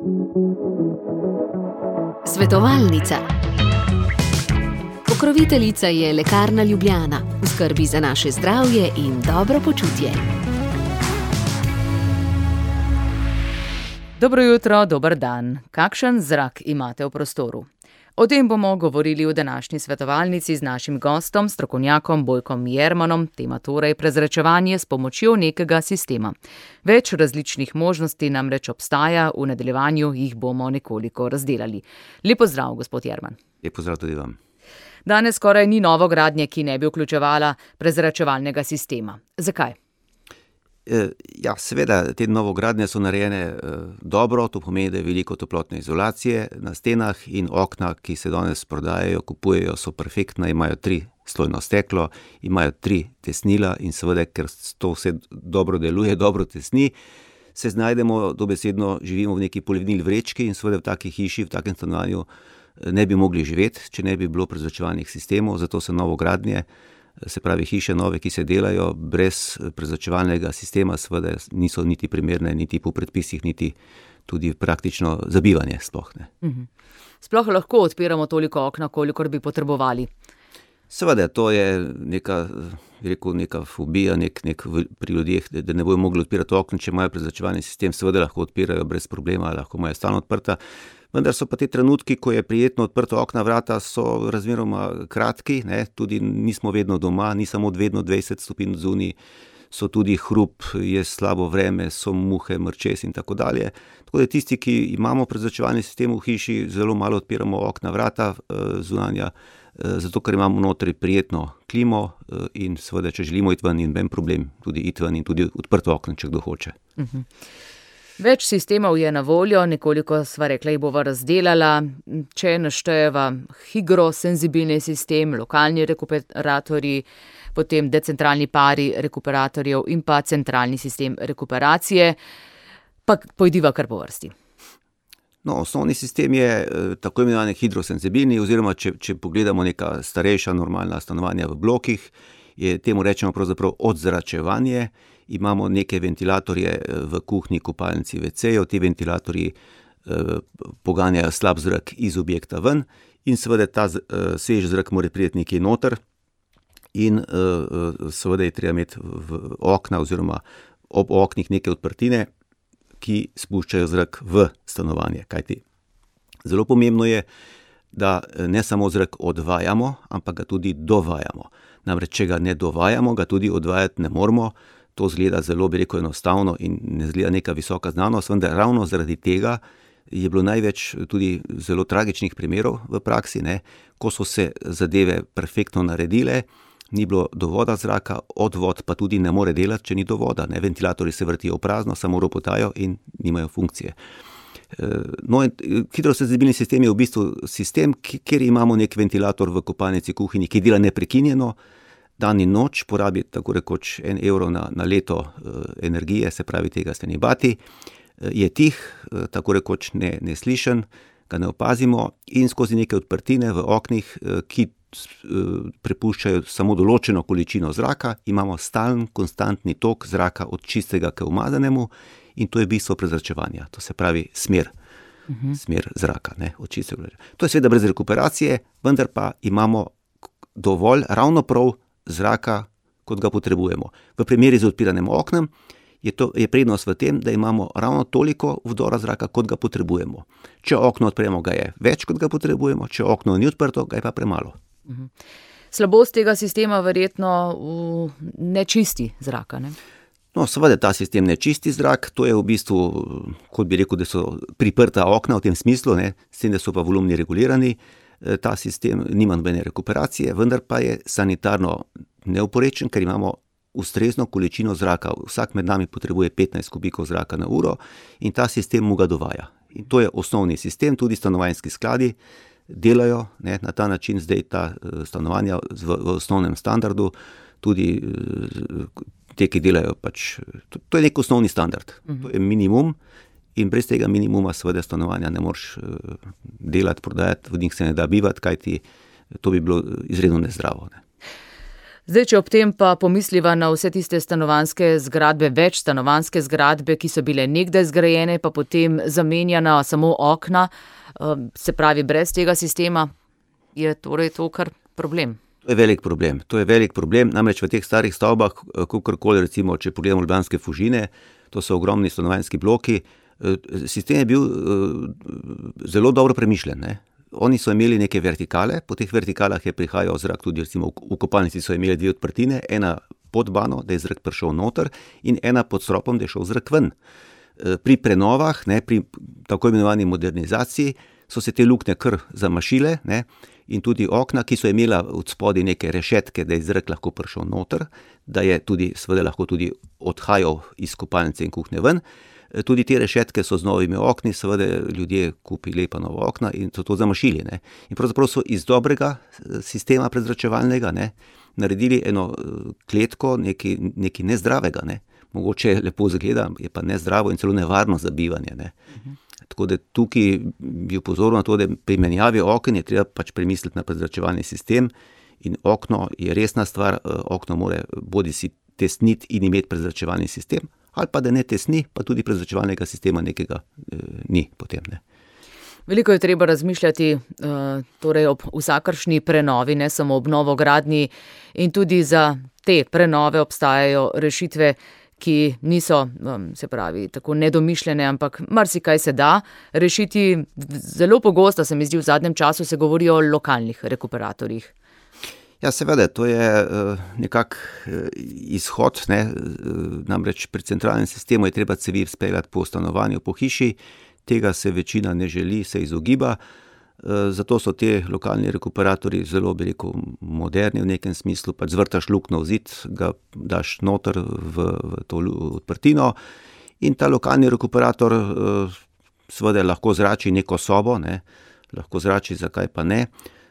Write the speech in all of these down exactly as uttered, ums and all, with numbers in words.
Svetovalnica. Pokroviteljica je Lekarna Ljubljana, v skrbi za naše zdravje in dobro počutje. Dobro jutro, dober dan. Kakšen zrak imate v prostoru? O tem bomo govorili v današnji svetovalnici z našim gostom, strokovnjakom Bojkom Jermanom, tema torej prezračevanje s pomočjo nekega sistema. Več različnih možnosti namreč obstaja, v nadaljevanju jih bomo nekoliko razdelali. Lep pozdrav, gospod Jerman. Lep pozdrav tudi vam. Danes skoraj ni novogradnje, ki ne bi vključevala prezračevalnega sistema. Zakaj? Ja, seveda, te novogradnje so narejene eh, dobro, to pomeni, da je veliko toplotne izolacije na stenah in okna, ki se danes prodajajo, kupujejo, so perfektna, imajo tri slojno steklo, imajo tri tesnila in seveda, ker to vse dobro deluje, dobro tesni, se znajdemo, dobesedno živimo v neki polivnil vrečki in seveda v taki hiši, v takem stanovanju ne bi mogli živeti, če ne bi bilo prezračevalnih sistemov, zato so novogradnje, se pravi hiše nove, ki se delajo brez prezračevalnega sistema, seveda niso niti primerne, niti po predpisih, niti tudi praktično za bivanje sploh ne. Mhm. Sploh lahko odpiramo toliko okna, kolikor bi potrebovali? Seveda, to je neka, rekel, neka fobija nek, nek pri ljudeh, da ne bojo mogli odpirati okna, če imajo prezračevalni sistem, seveda lahko odpirajo brez problema, lahko imajo stalno odprta. Vendar so pa te trenutki, ko je prijetno odprto okna, vrata so razmeroma kratki, ne, tudi nismo vedno doma, ni samo vedno dvajset stopinj zunaj, so tudi hrup, je slabo vreme, so muhe, mrčes in tako dalje. Tako da tisti, ki imamo prezračevalni sistem v hiši, zelo malo odpiramo okna, vrata zunanja, zato ker imamo notri prijetno klimo in seveda, če želimo iti ven in ben problem, tudi iti ven in tudi odprto okno, če kdo hoče. Mhm. Več sistemov je na voljo, nekoliko sva rekla, jih bova razdelala. Če naštejeva higrosenzibilni sistem, lokalni rekuperatorji, potem decentralni pari rekuperatorjev in pa centralni sistem rekuperacije, pa pojdiva kar po vrsti. No, osnovni sistem je tako imenovani hidrosenzibilni, oziroma če, če pogledamo neka starejša normalna stanovanja v blokih, je temu rečemo pravzaprav odzračevanje. Imamo neke ventilatorje v kuhinji, kopalnici, vecejo, ti ventilatorji eh, poganjajo slab zrak iz objekta ven in seveda ta eh, svež zrak mora priti nekje noter in eh, seveda je treba imeti v okna oziroma ob oknih neke odprtine, ki spuščajo zrak v stanovanje. Kajti zelo pomembno je, da ne samo zrak odvajamo, ampak ga tudi dovajamo. Namreč, če ga ne dovajamo, ga tudi odvajati ne moremo. To zgleda zelo, bi rekel, enostavno in ne zgleda neka visoka znanost, vendar ravno zaradi tega je bilo največ tudi zelo tragičnih primerov v praksi, ne, ko so se zadeve perfektno naredile, ni bilo dovoda zraka, odvod pa tudi ne more delati, če ni dovoda, ne, ventilatorji se vrtijo v prazno, samo ropotajo in nimajo funkcije. No, hidrosenzibilni sistem je v bistvu sistem, kjer imamo nek ventilator v kopalnici, kuhinji, ki dela neprekinjeno, dan in noč, porabi tako rekoč en evro na, na leto e, energije, se pravi tega se ni bati, e, je tih, e, tako rekoč ne, ne slišen, ga ne opazimo in skozi neke odprtine v oknih, e, ki e, prepuščajo samo določeno količino zraka, imamo stalen, konstantni tok zraka od čistega k umazanemu in to je bistvo prezračevanja, to se pravi smer, uh-huh. smer zraka, ne, od čistega. To je seveda brez rekuperacije, vendar pa imamo dovolj, ravno prav zraka, kot ga potrebujemo. V primeri z odpiranim oknem je, to, je prednost v tem, da imamo ravno toliko vdora zraka, kot ga potrebujemo. Če okno odpremo, ga je več, kot ga potrebujemo, če okno ni odprto, ga je pa premalo. Mhm. Slabost tega sistema verjetno ne čisti zraka, ne? No, seveda ta sistem ne čisti zrak, to je v bistvu, kot bi rekel, da so priprta okna v tem smislu, ne, s tem, da so pa volumni regulirani. Ta sistem nima nobene rekuperacije, vendar pa je sanitarno neoporečen, ker imamo ustrezno količino zraka. Vsak med nami potrebuje petnajst kubikov zraka na uro in ta sistem mu ga dovaja. In to je osnovni sistem, tudi stanovanjski skladi delajo, ne, na ta način zdaj ta stanovanja v, v osnovnem standardu, tudi te, ki delajo pač, to, to je nek osnovni standard, uh-huh. To je minimum. In brez tega minimuma seveda stanovanja ne moreš delati, prodajati, v njih se ne da bivati, kajti to bi bilo izredno nezdravo. Ne. Zdaj, če ob tem pa pomisliva na vse tiste stanovanjske zgradbe, več stanovanjske zgradbe, ki so bile nekdaj zgrajene, pa potem zamenjana samo okna, se pravi brez tega sistema, je torej to kar problem. To je velik problem. To je velik problem, namreč v teh starih stavbah, kakorkoli recimo, če pogledamo ljubljanske Fužine, to so ogromni stanovanjski bloki, sistem je bil zelo dobro premišljen, ne. Oni so imeli neke vertikale, po teh vertikalah je prihajal zrak, tudi recimo v kopalnici so imeli dve odprtine, ena pod bano, da je zrak prišel noter, in ena pod stropom, da je šel zrak ven. Pri prenovah, ne, pri tako imenovani modernizaciji, so se te luknje kar zamašile, ne, in tudi okna, ki so imela od spodaj neke rešetke, da je zrak lahko prišel noter, da je tudi, seveda lahko tudi odhajal iz kopalnice in kuhne ven. Tudi te rešetke so z novimi okni, seveda ljudje kupili lepa nova okna in so to zamašili, ne. In pravzaprav so iz dobrega sistema prezračevalnega, ne, naredili eno kletko, nekaj, nekaj nezdravega, ne. Mogoče lepo izgleda, je pa nezdravo in celo nevarno za bivanje, ne. Uh-huh. Tako da tukaj bi opozoril na to, da pri menjavi oken je treba pač premisliti na prezračevalni sistem in okno je resna stvar, okno mora bodisi tesniti in imeti prezračevalni sistem, ali pa da ne tesni, pa tudi prezračevalnega sistema nekega eh, ni potem, ne. Veliko je treba razmišljati uh, torej ob vsakršni prenovi, ne samo ob novogradnji, in tudi za te prenove obstajajo rešitve, ki niso, um, se pravi, tako nedomišljene, ampak marsikaj se da rešiti. Zelo pogosto se mi zdi v zadnjem času se govori o lokalnih rekuperatorjih. Ja, seveda, to je uh, nekak uh, izhod, ne, uh, namreč pri centralnem sistemu je treba cevi speljati po stanovanju, po hiši, tega se večina ne želi, se izogiba, uh, zato so te lokalni rekuperatorji zelo veliko moderni v nekem smislu, pač zvrtaš luknjo v zid, ga daš noter v, v to odprtino in ta lokalni rekuperator uh, seveda lahko zrači neko sobo, ne, lahko zrači, zakaj pa ne.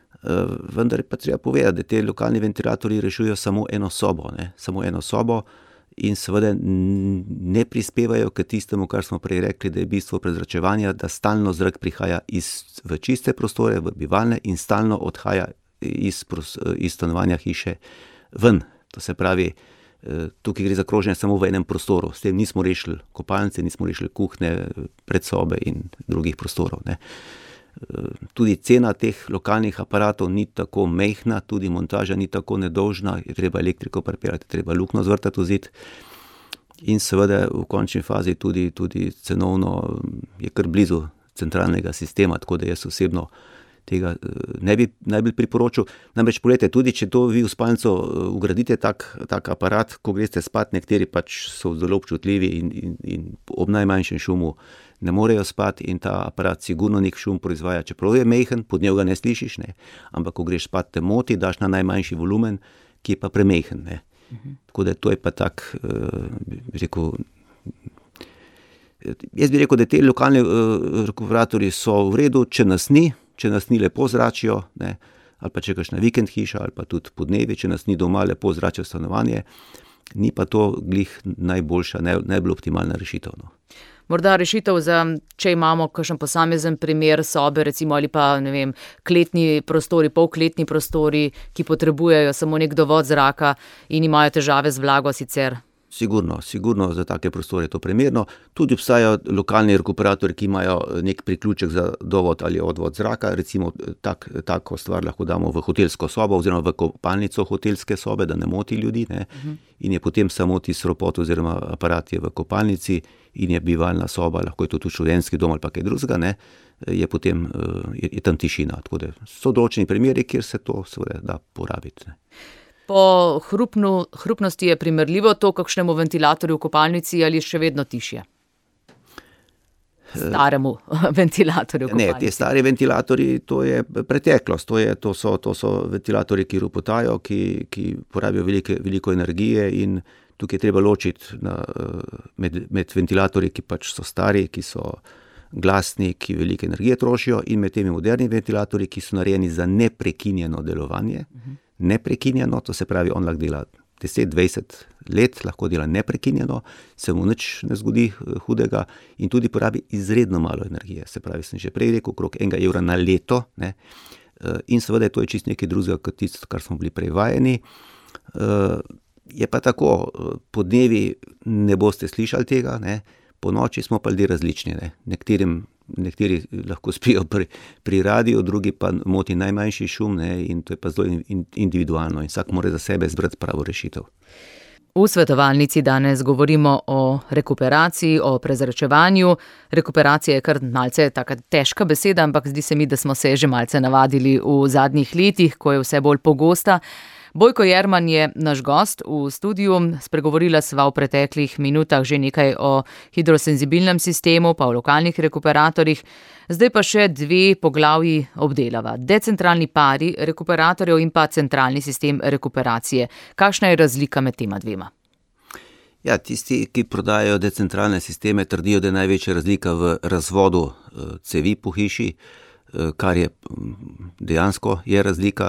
Vendar pa treba povedati, da te lokalni ventilatorji rešujejo samo eno sobo, ne, samo eno sobo in seveda ne prispevajo k tistemu, kar smo prej rekli, da je bistvo prezračevanja, da stalno zrak prihaja iz, v čiste prostore, v bivalne in stalno odhaja iz, iz stanovanja hiše ven. To se pravi, tukaj gre za kroženje samo v enem prostoru, s tem nismo rešili kopalnice, nismo rešili kuhne, predsobe in drugih prostorov, ne. Tudi cena teh lokalnih aparatov ni tako mehna, tudi montaža ni tako nedolžna, je treba elektriko pripeljati, treba luknjo zvrtati v zid in seveda v končni fazi tudi, tudi cenovno je kar blizu centralnega sistema, tako da jaz osebno tega ne bi najbolj priporočil. Namreč poglejte, tudi če to vi v spalnico vgradite tak, tak aparat, ko greste spat, nekateri pač so zelo občutljivi in, in, in ob najmanjšem šumu ne morejo spati in ta aparat sigurno nek šum proizvaja, čeprav je mehen, pod njega ne slišiš, ne, ampak ko greš spat, te moti, daš na najmanjši volumen, ki je pa premehen, ne. Uh-huh. Tako da to je pa tak, uh, bi rekel, jaz bi rekel, da te lokalni uh, rekuperatorji so v redu, če nas ni, če nas ni lepo zračijo, ne, ali pa če kakšna vikend hiša, ali pa tudi podnevi, če nas ni doma lepo zračijo stanovanje, ni pa to glih najboljša, naj, najbolj optimalna rešitev, no. Morda rešitev za, če imamo kakšen posamezen primer sobe, recimo, ali pa, ne vem, kletni prostori, polkletni prostori, ki potrebujejo samo nek dovod zraka in imajo težave z vlago sicer. Sigurno, sigurno za take prostore je to primerno. Tudi obstajajo lokalni rekuperatorji, ki imajo nek priključek za dovod ali odvod zraka, recimo tak, tako stvar lahko damo v hotelsko sobo oziroma v kopalnico hotelske sobe, da ne moti ljudi, ne. Uh-huh. In je potem samo tisti ropot oziroma aparat je v kopalnici in je bivalna soba, lahko je to tudi študentski dom ali pa kaj drugega, ne, je potem je, je tam tišina. Tako da so določeni primeri, kjer se to seveda da porabiti, ne. Po hrupnu, hrupnosti je primerljivo to kakšnemu ventilatorju v kopalnici ali še vedno tišje? Staremu ventilatorju v kopalnici. Ne, te stari ventilatorji, to je preteklost, to, je, to, so, to so ventilatorji, ki ropotajo, ki, ki porabijo velike, veliko energije in tukaj je treba ločiti na, med, med ventilatorji, ki pač so stari, ki so glasni, ki velike energije trošijo in med temi moderni ventilatorji, ki so narejeni za neprekinjeno delovanje. Uh-huh. Neprekinjeno, to se pravi, on lahko dela deset dvajset let, lahko dela neprekinjeno, se mu nič ne zgodi hudega in tudi porabi izredno malo energije. Se pravi, sem že prej rekel, okrog enega evra na leto, ne, in seveda to je čisto nekaj drugega kot tisto, kar smo bili prej vajeni. Je pa tako, po dnevi ne boste slišali tega, ne, po noči smo pa ljudje različni, ne. Nekterim, nekateri lahko spijo pri, pri radiu, drugi pa moti najmanjši šum, ne, in to je pa zelo individualno in vsak mora za sebe izbrati pravo rešitev. V svetovalnici danes govorimo o rekuperaciji, o prezračevanju. Rekuperacija je kar malce taka težka beseda, ampak zdi se mi, da smo se že malce navadili v zadnjih letih, ko je vse bolj pogosta. Bojko Jerman je naš gost v studiu, spregovorila sva v preteklih minutah že nekaj o hidrosenzibilnem sistemu, pa o lokalnih rekuperatorjih. Zdaj pa še dve poglavji obdelava. Decentralni pari rekuperatorjev in pa centralni sistem rekuperacije. Kakšna je razlika med tema dvema? Ja, tisti, ki prodajajo decentralne sisteme, trdijo, da je največja razlika v razvodu cevi po hiši, kar je dejansko je razlika.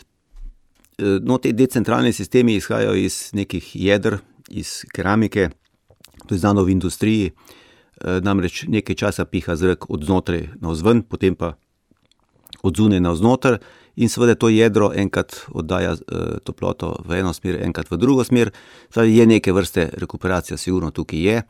No, te decentralni sistemi izhajajo iz nekih jeder, iz keramike, to je znano v industriji, namreč nekaj časa piha zrak od znotraj navzven, potem pa od zunaj navznoter in seveda to jedro enkrat oddaja toploto v eno smer, enkrat v drugo smer. Zdaj je neke vrste rekuperacija, sigurno tukaj je,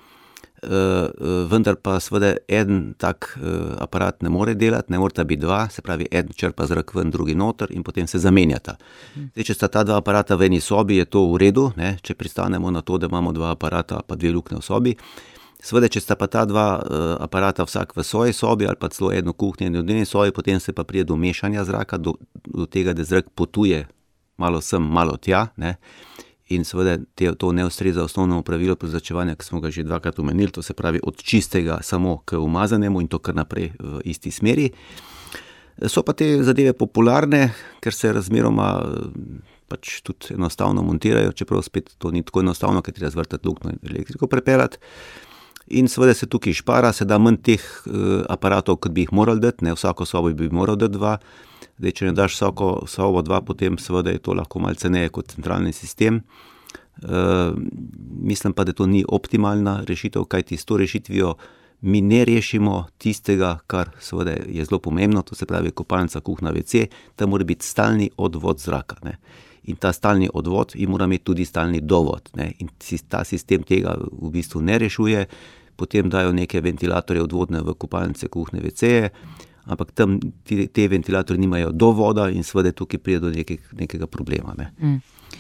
vendar pa seveda en tak aparat ne more delati, ne morata biti dva, se pravi, en črpa zrak ven, drugi noter in potem se zamenjata. Zdaj, če sta ta dva aparata v eni sobi, je to v redu, ne? Če pristanemo na to, da imamo dva aparata pa dve luknje v sobi. Seveda, če sta pa ta dva aparata vsak v svoji sobi ali pa celo eno kuhnjo in v eni sobi, potem se pa pride do mešanja zraka, do, do tega, da zrak potuje malo sem, malo tja, ne? In seveda te, to ne ustreza osnovnemu pravilu prezračevanja, ki smo ga že dvakrat omenili, to se pravi od čistega samo k umazanemu in to kar naprej v isti smeri. So pa te zadeve popularne, ker se razmeroma pač tudi enostavno montirajo, čeprav spet to ni tako enostavno, ker treba zvrtati luknjo in elektriko prepeljati. In seveda se tukaj špara, se da manj teh aparatov, kot bi jih morali dati, ne, vsako sobo bi moral dati dva. Zdaj, če ne daš vsako sobo dva, potem seveda je to lahko malce ceneje kot centralni sistem. E, mislim pa, da to ni optimalna rešitev, kajti s to rešitvijo mi ne rešimo tistega, kar seveda je zelo pomembno, to se pravi kopalnica, kuhna, ve ce, tam mora biti stalni odvod zraka, ne. In ta stalni odvod in mora imeti tudi stalni dovod, ne. In ta sistem tega v bistvu ne rešuje, potem dajo neke ventilatorje odvodne v kopalnice, kuhne, ve ce-je, ampak tam te, te ventilatorji nimajo dovoda in seveda tukaj pride do nekeg, nekega problema. Ne. Mm.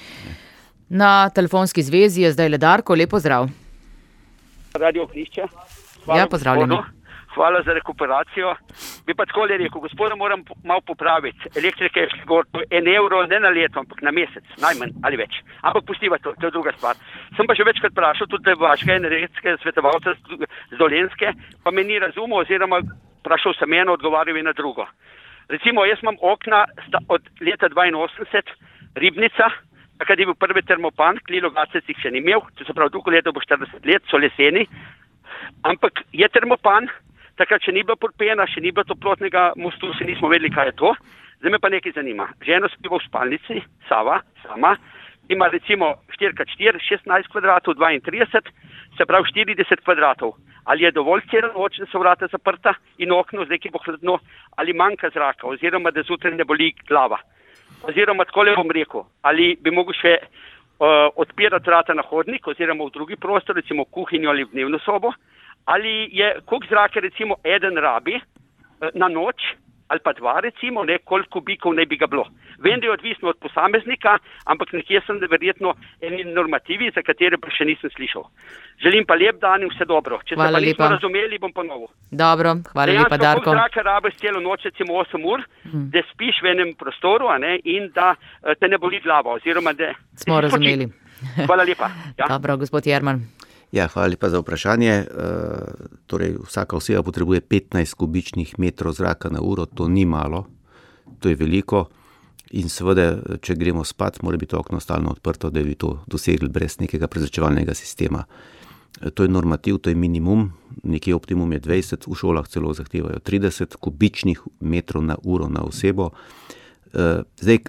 Na telefonski zvezi je zdaj Darko, lep pozdrav. Radio Krišče. Ja, pozdravljeni. Hvala za rekuperacijo. Bi pa tako le rekel, gospoda moram malo popraviti. Elektrika je šlo en evro ne na leto, ampak na mesec, najmanj ali več. Ampak pustiva to, to je druga stvar. Sem pa že večkrat vprašal tudi vašega energetske svetovalca z Dolenjske, pa me ni razumel oziroma vprašal sem eno, odgovarjal je na drugo. Recimo, jaz imam okna od leta dvainosemdeset, Ribnica, takrat je bil prvi termopan, Klilogacec jih še ni imel, to se pravi, drugo leto bo štirideset let, so leseni, ampak je termopan, takrat še ni bilo porpena, še ni bilo toplotnega mostu, še nismo vedeli, kaj je to. Zdaj me pa nekaj zanima. Ženo spiva v spalnici, Sava, sama, ima recimo štiri krat štiri, šestnajst kvadratov, dvaintrideset, se pravi štirideset kvadratov. Ali je dovolj cela noč, da so vrata zaprta in okno, zdaj ki bo hladno, ali manjka zraka, oziroma da zjutraj ne boli glava. Oziroma takole bom rekel, ali bi mogel še uh, odpirati vrata na hodnik, oziroma v drugi prostor, recimo kuhinjo ali v dnevno sobo, ali je, koliko zraka recimo eden rabi uh, na noč, ali pa dva recimo, ne, koliko kubikov ne bi ga bilo. Vem, da je odvisno od posameznika, ampak nekje sem verjetno eni normativi, za katere pa še nisem slišal. Želim pa lep dan in vse dobro. Če hvala se pa nismo lepa. razumeli, bom ponovil. Dobro, hvala Dejansko, lepa, Darko. koliko zraka rabiš celo noč, recimo osem ur, hmm. da spiš v enem prostoru, a ne, in da uh, te ne boli glava, oziroma da... Smo razumeli. Hvala lepa. Ja. Dobro, gospod Jerman. Ja, hvala lepa za vprašanje. E, torej, vsaka oseba potrebuje petnajst kubičnih metrov zraka na uro, to ni malo, to je veliko in seveda, če gremo spat, mora biti okno stalno odprto, da bi to dosegli brez nekega prezračevalnega sistema. E, to je normativ, to je minimum, nekje optimum je dvajset, v šolah celo zahtevajo trideset kubičnih metrov na uro na osebo. E, zdaj,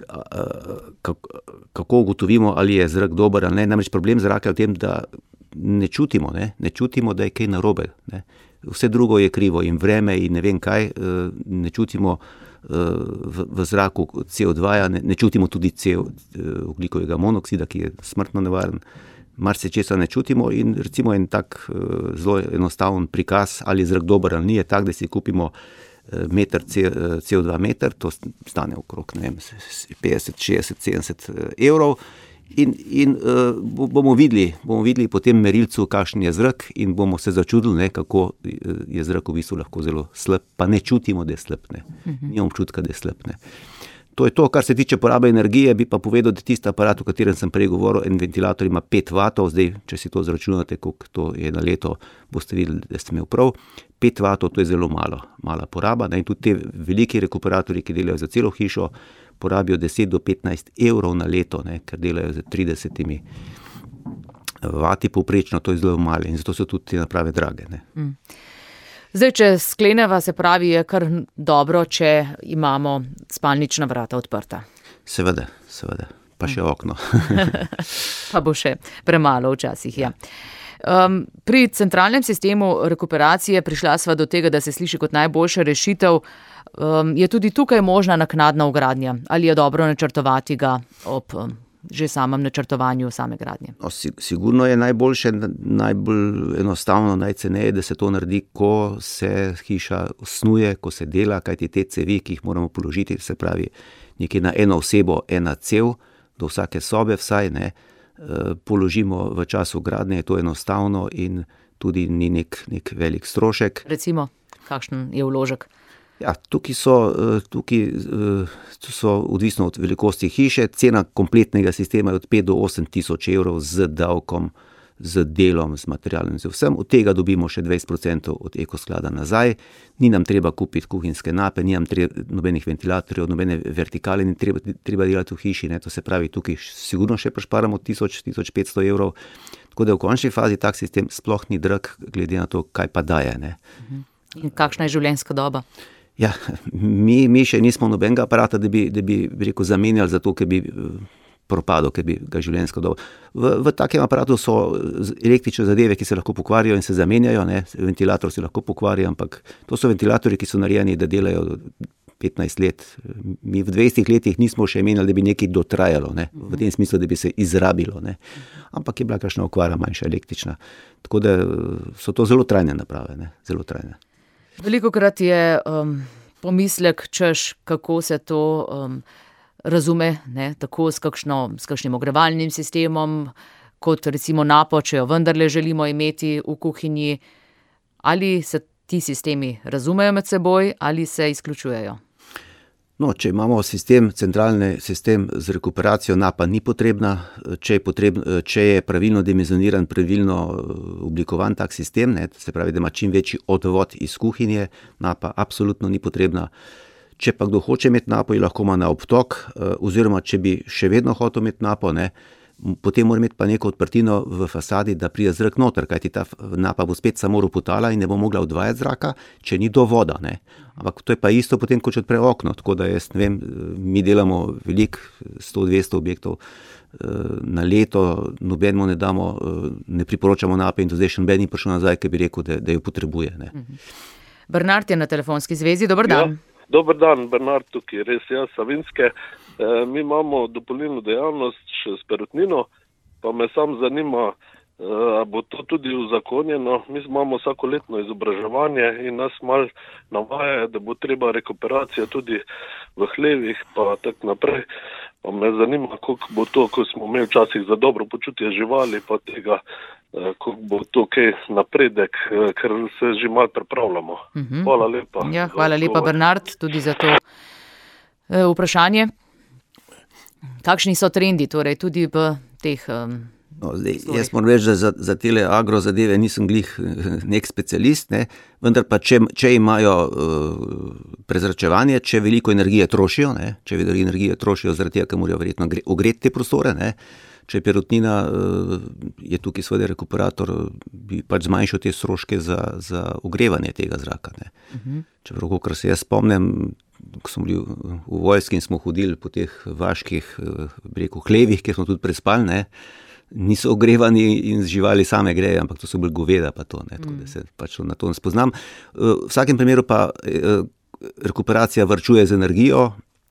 kako ugotovimo, ali je zrak dober ali ne, namreč problem zraka je v tem, da ne čutimo, ne, ne čutimo, da je kaj narobe, ne. Vse drugo je krivo in vreme in ne vem kaj, ne čutimo v, v zraku C O dva, ne, ne čutimo tudi C O, ogljikovega monoksida, ki je smrtno nevaren. Marsičesa ne čutimo in recimo en tak zelo enostaven prikaz, ali je zrak dober ali ni, je tak, da si kupimo meter C O dva meter, to stane okrog, ne vem, petdeset, šestdeset, sedemdeset evrov. In, in uh, bomo videli, bomo videli po tem merilcu, kakšen je zrak in bomo se začudili, ne, kako je zrak v bistvu lahko zelo slab, pa ne čutimo, da je slab, ne. Nimamo občutka, da je slab, ne. To je to, kar se tiče porabe energije, bi pa povedal, da tisti aparat, o katerem sem prej govoril, en ventilator ima pet vatov, zdaj, če si to zračunate, koliko to je na leto, boste videli, da ste imeli prav. pet vatov, to je zelo malo, mala poraba, ne, in tudi te veliki rekuperatorji, ki delajo za celo hišo, porabijo deset do petnajst evrov na leto, ne, ker delajo z tridesetimi vati povprečno, to je zelo malo in zato so tudi te naprave drage, ne. Mm. Zdaj, če skleneva, se pravi, je kar dobro, če imamo spalnična vrata odprta. Seveda, seveda, pa še okno. Pa bo še premalo včasih, ja. Um, pri centralnem sistemu rekuperacije prišla sva do tega, da se sliši kot najboljša rešitev. Um, je tudi tukaj možna naknadna vgradnja? Ali je dobro načrtovati ga ob um, že samem načrtovanju same gradnje? No, sigurno je najboljše, najbolj enostavno, najceneje, da se to naredi, ko se hiša snuje, ko se dela, kajti te cevi, ki jih moramo položiti, se pravi nekje na eno osebo, ena cev, do vsake sobe vsaj, ne, položimo v času gradnje, je to enostavno in tudi ni nek, nek velik strošek. Recimo, kakšen je vložek? Ja, tukaj so, tukaj so odvisno od velikosti hiše, cena kompletnega sistema je od pet do osem tisoč evrov z davkom, z delom, z materialom, z vsem. Od tega dobimo še dvajset procentov od ekosklada nazaj. Ni nam treba kupiti kuhinjske nape, ni nam treba nobenih ventilatorjev, nobene vertikale, ni treba, treba delati v hiši, ne. To se pravi, tukaj sigurno še prišparamo tisoč, tisoč petsto evrov. Tako da v končni fazi tak sistem sploh ni drag, glede na to, kaj pa daje, ne. In kakšna je življenjska doba? Ja, mi, mi še nismo nobenega aparata, da bi, da bi, bi rekel, zamenjali za to, ker bi propadel, ker bi ga življenjsko dobo. V, v takem aparatu so električne zadeve, ki se lahko pokvarijo in se zamenjajo, ne. Ventilator se lahko pokvari, ampak to so ventilatorji, ki so narejeni, da delajo petnajst let. Mi v dvajsetih letih nismo še menili, da bi nekaj dotrajalo, ne. V tem smislu, da bi se izrabilo, ne. Ampak je bila kakšna okvara manjša električna. Tako da so to zelo trajne naprave, ne. Zelo trajne. Velikokrat je um, pomislek, češ, kako se to um, razume, ne, tako s, kakšno, s kakšnim ogrevalnim sistemom, kot recimo napo, če jo vendarle želimo imeti v kuhinji. Ali se ti sistemi razumejo med seboj ali se izključujejo? No, če imamo sistem, centralni sistem z rekuperacijo, napa ni potrebna, če je, potrebno, če je pravilno dimenzioniran, pravilno oblikovan tak sistem, ne, se pravi, da ima čim večji odvod iz kuhinje, napa absolutno ni potrebna. Če pa kdo hoče imeti napo, jo lahko ima na obtok, oziroma če bi še vedno hotel imeti napo, ne, potem mora imeti pa neko odprtino v fasadi, da pride zrak noter, kajti ta napa bo spet samo ropotala in ne bo mogla odvajati zraka, če ni dovoda, ne. Ampak to je pa isto potem, kot če odpre okno, tako da jaz ne vem, mi delamo veliko, sto dvesto objektov na leto, nobenemu ne damo, ne priporočamo nape in to zdaj še noben ni prišel nazaj, ki bi rekel, da, da jo potrebuje, ne. Bernard je na telefonski zvezi, dober dan. Ja, dober dan, Bernard tukaj, res jaz, Savinske. E, mi imamo dopolnilno dejavnost še s perutnino, pa me sam zanima, a bo to tudi uzakonjeno. Mi imamo vsakoletno izobraževanje in nas malo navaja, da bo treba rekuperacija tudi v hlevih, pa tako naprej. Pa me zanima, koliko bo to, ko smo imeli včasih za dobro počutje živali, pa tega, koliko bo to kaj napredek, ker se že malo pripravljamo. Mm-hmm. Hvala lepa. Ja, hvala lepa, Bernard, tudi za to e, vprašanje. Kakšni so trendi, torej tudi v teh um, No, zdaj, jaz moram reči, da za, za tele agro zadeve nisem glih nek specialist, ne, vendar pa če, če imajo uh, prezračevanje, če veliko energije trošijo, ne, če veliko energije trošijo zaradi tega, ker morajo verjetno ogreti te prostore, ne, če je perutnina, uh, je tukaj seveda rekuperator, bi pač zmanjšal te stroške za, za ogrevanje tega zraka, ne. Uh-huh. Čeprav, kakor se jaz spomnim, ko smo bili v vojski in smo hodili po teh vaških, bi rekel, hlevih, kjer smo tudi prespali, ne, niso ogrevani in živali same grejo, ampak to so bolj goveda pa to, ne, tako da se pač na to ne spoznam. V vsakem primeru pa rekuperacija varčuje z energijo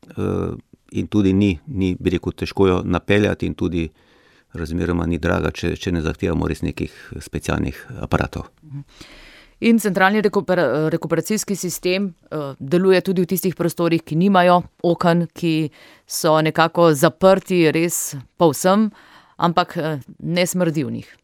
in tudi ni, ni bi rekel, težko jo napeljati in tudi razmeroma ni draga, če, če ne zahtevamo res nekih specialnih aparatov. In centralni rekuper, rekuperacijski sistem uh, deluje tudi v tistih prostorih, ki nimajo oken, ki so nekako zaprti res povsem, ampak uh, ne smrdi v njih.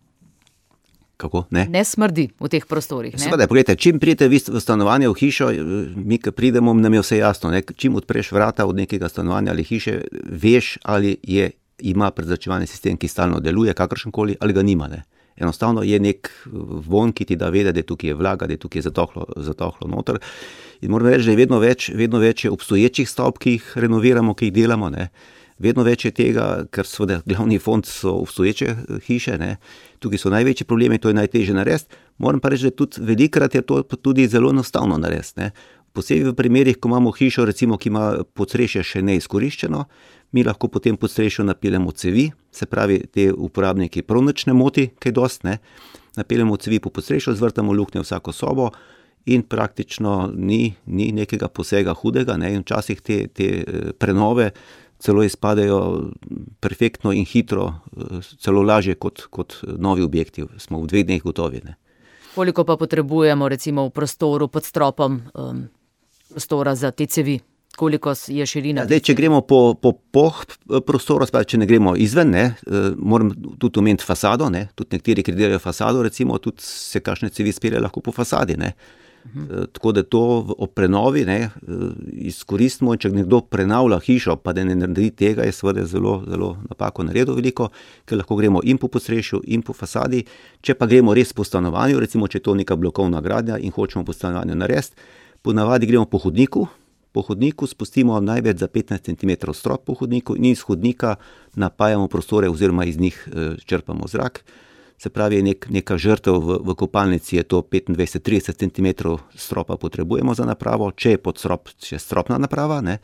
Kako? Ne? Ne smrdi v teh prostorih. Ne? Seveda, pogledajte, čim pridete v stanovanje, v hišo, mi, ki pridemo, nam je vse jasno. Ne? Čim odpreš vrata od nekega stanovanja ali hiše, veš, ali je, ima prezračevalni sistem, ki stalno deluje, kakršenkoli, ali ga nima. Ne? Enostavno je nek von, ki ti da vede, da tukaj je vlaga, da tukaj je zatohlo, zatohlo noter. In moram reči, da je vedno več, vedno več je obstoječih stavb, ki jih renoviramo, ki jih delamo, ne? Vedno več je tega, ker seveda glavni fond so obstoječe hiše, ne? Tukaj so največji problemi, to je najtežje narediti. Moram pa reči, da tudi velikrat je to tudi zelo enostavno narediti, ne? Posebej v primerih, ko imamo hišo, recimo, ki ima podstrešje še neizkoriščeno, mi lahko potem podstrešju napeljemo cevi, se pravi, te uporabniki prav nič ne moti, kaj dost, ne? Napeljemo cevi po podstrešju, zvrtamo luknje v vsako sobo in praktično ni, ni nekega posega hudega, ne? In včasih te, te prenove celo izpadejo perfektno in hitro, celo lažje kot, kot novi objekti. Smo v dveh dneh gotovi, ne? Koliko pa potrebujemo recimo v prostoru pod stropom um, prostora za te cevi? Koliko je širina? Zdaj, če gremo po, po, po prostoru, če ne gremo izven, ne, moram tudi omeniti fasado, ne, tudi nekateri, ki delajo fasado, recimo, tudi se kakšne cevi spelje lahko po fasadi, ne. Uh-huh. Tako da to o prenovi, ne, izkoristimo, če nekdo prenavlja hišo, pa da ne naredi tega, je seveda zelo, zelo napako naredil veliko, ker lahko gremo in po podstrešju in po fasadi. Če pa gremo res po stanovanju, recimo, če je to neka blokovna gradnja in hočemo po stanovanju narediti, po navadi gremo po hodniku, po hodniku spustimo največ za petnajst centimetrov strop po hodniku in iz hodnika napajamo prostore oziroma iz njih črpamo zrak. Se pravi, nek, neka žrtev v, v kopalnici je to petindvajset do trideset centimetrov stropa potrebujemo za napravo, če je pod strop, če je stropna naprava, ne.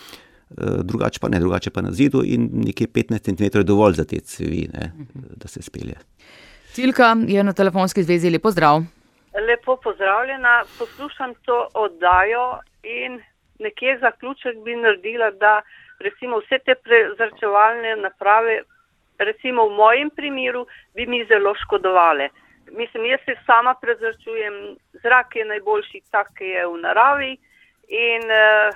Drugače pa ne, drugače pa na zidu in nekje petnajst centimetrov je dovolj za te cevi, ne, da se spelje. Tilka je na telefonski zvezi, lepo zdrav. Lepo pozdravljena, poslušam to oddajo in nekje zaključek bi naredila, da recimo vse te prezračevalne naprave, recimo v mojem primeru, bi mi zelo škodovale. Mislim, jaz se sama prezračujem, zrak je najboljši tak, ki je v naravi in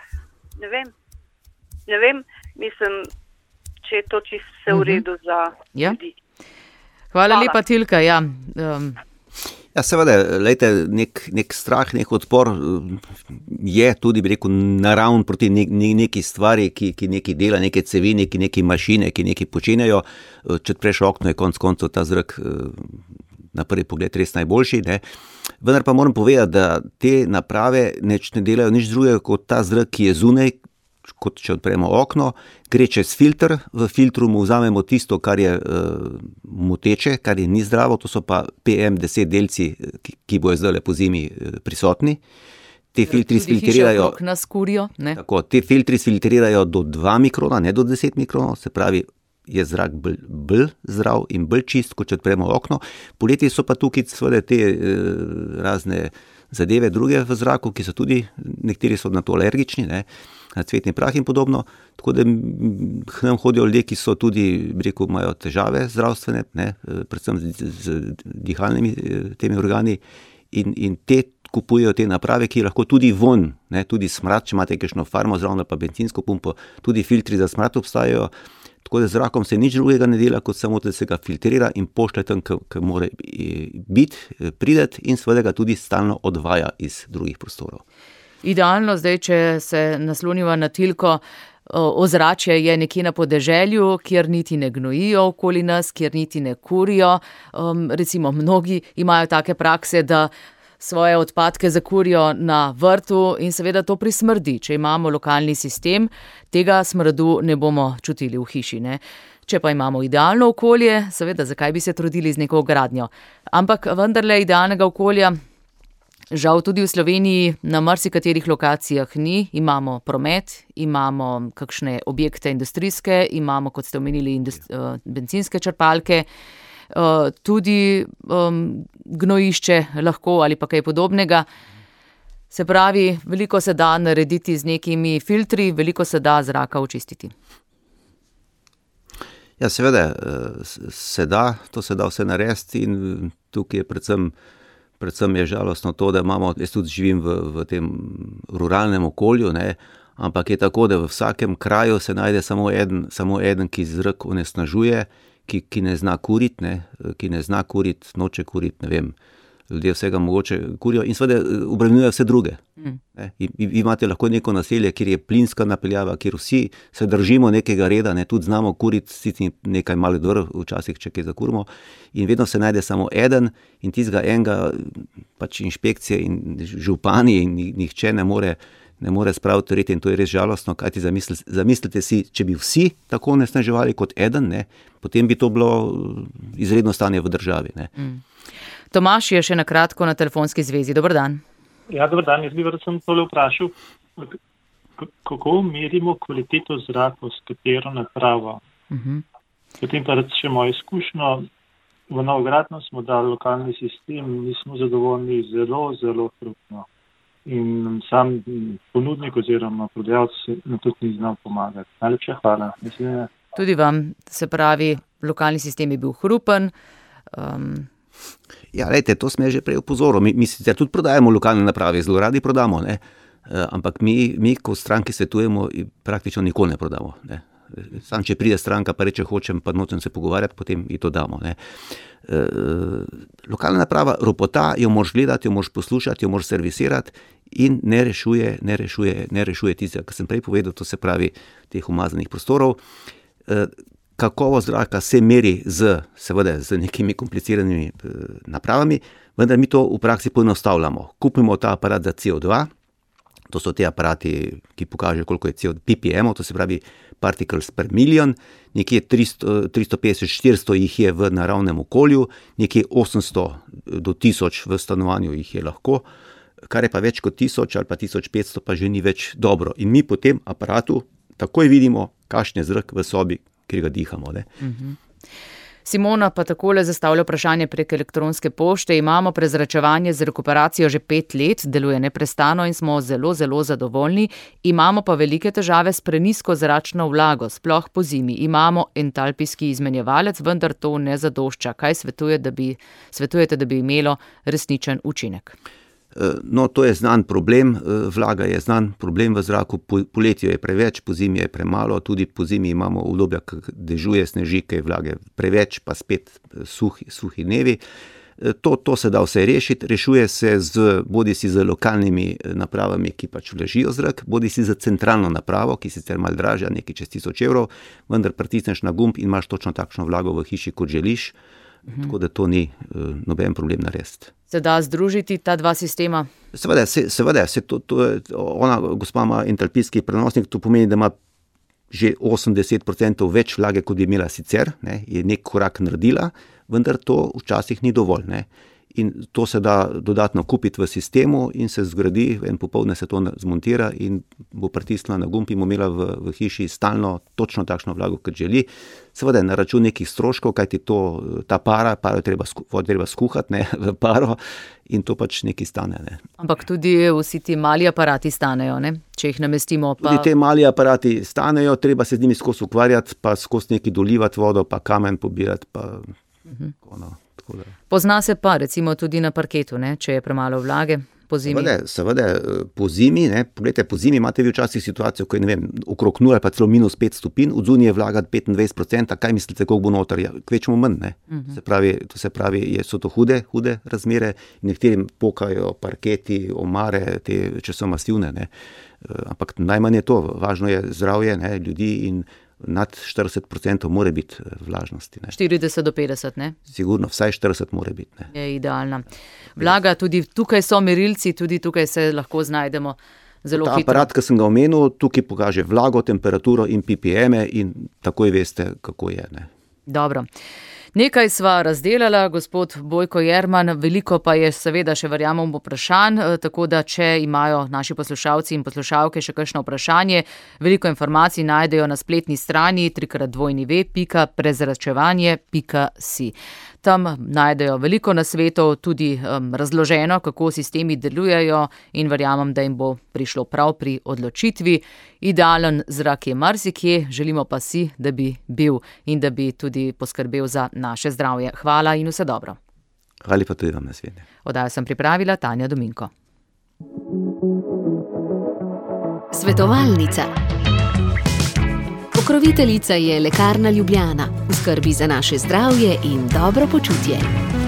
ne vem, ne vem, mislim, če je to čisto vse v redu za ja. ljudi. Hvala, Hvala lepa, Tilka, ja. Um. Ja, seveda, lejte, nek, nek strah, nek odpor je tudi, bi rekel, naravn proti ne, ne, neki stvari, ki, ki neki dela, neke cevi, neki, neki mašine, ki neki počenjajo. Če odpreš okno, je konc koncev ta zrak na prvi pogled res najboljši, ne. Vendar pa moram povedati, da te naprave neč ne delajo nič drugega kot ta zrak, ki je zunaj, kot če odpremo okno, gre čez filter, v filtru mu vzamemo tisto, kar je uh, moteče, kar je ni zdravo, to so pa P M deset delci, ki, ki bojo zdaj po zimi uh, prisotni. Te filtri sfiltrirajo, nas kurijo, ne? Tako, te filtri sfiltrirajo do dva mikrona, ne do deset mikronov, se pravi, je zrak bolj, bolj zdrav in bolj čist, kot če odpremo okno. Poleti so pa tukaj seveda te uh, razne zadeve druge v zraku, ki so tudi, nekateri so na to alergični, ne, na cvetni prah in podobno, tako da k nam hodijo ljudje, ki so tudi, rekel, imajo težave zdravstvene, ne, predvsem z, z dihalnimi temi organi in, in te kupujejo te naprave, ki lahko tudi von, ne, tudi smrad, če imate kakšno farmo zraven ali pa bencinsko pumpo, tudi filtri za smrad obstajajo, tako da z zrakom se nič drugega ne dela, kot samo da se ga filtrira in pošlje tam, ki mora biti, prideti in seveda ga tudi stalno odvaja iz drugih prostorov. Idealno zdaj, če se nasloniva na Tilko, ozračje je nekje na podeželju, kjer niti ne gnojijo okoli nas, kjer niti ne kurijo. Um, recimo mnogi imajo take prakse, da svoje odpadke zakurijo na vrtu in seveda to prismrdi. Če imamo lokalni sistem, tega smradu ne bomo čutili v hiši, ne. Če pa imamo idealno okolje, seveda, zakaj bi se trudili z neko gradnjo. Ampak vendarle idealnega okolja žal tudi v Sloveniji na marsikaterih lokacijah ni. Imamo promet, imamo kakšne objekte industrijske, imamo, kot ste omenili, industri- bencinske črpalke, tudi um, gnojišče lahko ali pa kaj podobnega. Se pravi, veliko se da narediti z nekimi filtri, veliko se da zraka očistiti. Ja, seveda, se da, to se da vse narediti in tukaj je predvsem, predvsem je žalostno to, da imamo, jaz tudi živim v, v tem ruralnem okolju, ne, ampak je tako, da v vsakem kraju se najde samo eden, samo eden, ki zrak onesnažuje, ki, ki ne zna kuriti, ne, ki ne zna kuriti, noče kuriti, ne vem, ljudje vsega mogoče kurijo in seveda obremenjuje vse druge. Mm. In, in imate lahko neko naselje, kjer je plinska napeljava, kjer vsi se držimo nekega reda, ne, tudi znamo kuriti, sicer nekaj malih dvrv, včasih, če kaj zakurimo, in vedno se najde samo eden in tistega enega pač inšpekcije in župani in nihče ne more, ne more spraviti redi in to je res žalostno, kajti zamislite, zamislite si, če bi vsi tako onesnaževali kot eden, ne, potem bi to bilo izredno stanje v državi. Ne. Mm. Tomaž je še na kratko na telefonski zvezi. Dober dan. Ja, dober dan. Jaz bi predvsem tole vprašal, kako merimo kvaliteto zraka, s katero napravo. Uh-huh. Potem pa še mojo izkušnjo. V Novogradno smo dali lokalni sistem, mi smo zadovoljni zelo, zelo hrupno. In sam ponudnik oziroma prodajalec na to ni znal pomagati. Najlepša hvala. Mislim, tudi vam, se pravi, lokalni sistem je bil hrupen. Um, Ja, lejte, to smo že prej opozorili. Mi, mi sicer tudi prodajamo lokalne naprave, zelo radi prodamo, ne? E, ampak mi, mi, ko stranki svetujemo, praktično nikoli ne prodamo. Ne? Sam, če pride stranka, pa reče, hočem, pa nočem se pogovarjati, potem ji to damo. Ne? E, lokalna naprava ropota, jo moraš gledati, jo moraš poslušati, jo moraš servisirati in ne rešuje, ne rešuje, ne rešuje tistega, kar sem prej povedal, to se pravi teh umazanih prostorov. E, Kakovost zraka se meri z, seveda, z nekimi kompliciranimi napravami, vendar mi to v praksi poenostavljamo. Kupimo ta aparat za C O dva, to so te aparati, ki pokažejo, koliko je C O dva, P P M-ov, to se pravi particles per million, nekje tristo, tristo petdeset, štiristo jih je v naravnem okolju, nekje osemsto do tisoč v stanovanju jih je lahko, kar je pa več kot tisoč ali pa tisoč petsto, pa že ni več dobro. In mi po tem aparatu takoj vidimo, kakšen je zrak v sobi, kjer ga dihamo. Ne? Uh-huh. Simona pa takole zastavlja vprašanje prek elektronske pošte. Imamo prezračevanje z rekuperacijo že pet let, deluje neprestano in smo zelo, zelo zadovoljni. Imamo pa velike težave s prenizko zračno vlago, sploh po zimi. Imamo entalpijski izmenjevalec, vendar to ne zadošča. Kaj svetuje, da bi, svetujete, da bi imelo resničen učinek? No, to je znan problem, vlaga je znan problem v zraku, poletje je preveč, po zimi je premalo, tudi po zimi imamo obdobja, ko dežuje, sneži, kaj je vlage preveč, pa spet suhi, suhi dnevi. To, to se da vse rešiti, rešuje se z, bodi si z lokalnimi napravami, ki pač vležijo zrak, bodi si z centralno napravo, ki sicer malo dražja, nekaj čez tisoč evrov, vendar pritisneš na gumb in imaš točno takšno vlago v hiši, kot želiš. Uhum. Tako da to ni uh, noben problem narediti. Se da združiti ta dva sistema? Seveda, se, seveda se to, to je, ona, gospa ima entalpijski prenosnik, to pomeni, da ima že osemdeset procentov več vlage, kot bi imela sicer, ne, je nek korak naredila, vendar to včasih ni dovolj. Ne. In to se da dodatno kupiti v sistemu in se zgradi, en popoldne se to zmontira in bo pritisnila na gumb in bo imela v, v hiši stalno točno takšno vlago, kot želi. Seveda na račun nekih stroškov, kajti to, ta para, paro treba, treba skuhati, ne, v paro in to pač nekaj stane. Ne. Ampak tudi vsi ti mali aparati stanejo, ne? Če jih namestimo. Pa... Tudi te mali aparati stanejo, treba se z njimi skozi ukvarjati, pa skozi neki dolivati vodo, pa kamen pobirati, pa uh-huh. ono. Pozna se pa recimo tudi na parketu, ne, če je premalo vlage po zimi. Seveda, seveda po zimi, ne, pogledajte, po zimi imate vi včasih situacijo, ko je, ne vem, okrog nula pa celo minus pet stopinj, od zunije vlaga petindvajset procentov, kaj mislite, koliko bo noter? Ja, kvečemo manj, ne. Uh-huh. Se pravi, to se pravi, je, so to hude, hude razmere, nekterim pokajo parketi, omare, te, če so masivne, ne. Ampak najmanj je to, važno je zdravje, ne, ljudi in nad štirideset procentov more biti vlažnosti. Ne. štirideset do petdeset, ne? Sigurno, vsaj štirideset more biti. Ne. Je idealna. Vlaga, tudi tukaj so merilci, tudi tukaj se lahko znajdemo zelo Ta hitro. Ta aparat, ki sem ga omenil, tukaj pokaže vlago, temperaturo in P P M-e in takoj veste, kako je. Ne. Dobro. Nekaj sva razdelala, gospod Bojko Jerman, veliko pa je seveda še verjamem vprašanj, tako da če imajo naši poslušalci in poslušalke še kakšno vprašanje, veliko informacij najdejo na spletni strani trikrat dvojni ve pika prezračevanje pika si. Tam najdejo veliko nasvetov, tudi um, razloženo, kako sistemi delujejo in verjamem, da jim bo prišlo prav pri odločitvi. Idealen zrak je marsikje, želimo pa si, da bi bil in da bi tudi poskrbel za naše zdravje. Hvala in vse dobro. Hvala pa tudi vam na svete. Oddajo sem pripravila Tanja Dominko. Svetovalnica. Pokroviteljica je Lekarna Ljubljana, v skrbi za naše zdravje in dobro počutje.